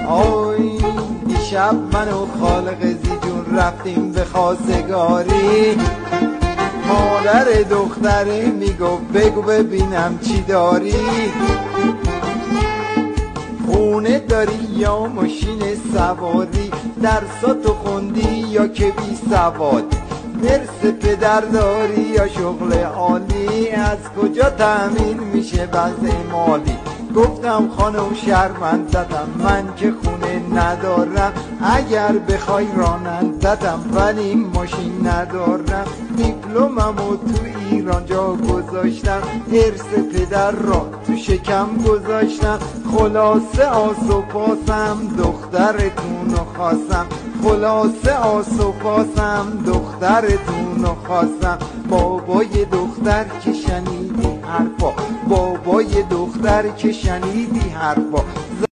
آی دیشب من و خالق زیجون رفتیم به خواستگاری، مادر دختره میگفت بگو ببینم چی داری، خونه داری یا ماشین سواری، درساتو خوندی یا که بی سواد، درس پدر داری یا شغل عالی، از کجا تأمین میشه وضع مالی؟ گفتم خانم شرمندتم من که خونه ندارم، اگر بخوای رانندتم ولی ماشین ندارم، دیپلممو تو ایران جا گذاشتم، ارث پدر را تو شکم گذاشتم، خلاصه آس و پاسم دخترتونو خواستم، خلاصه آس و پاسم دخترتونو خواستم. بابای دختر که شنیدی حرفا، بابای دختر که شنیدی حرفا،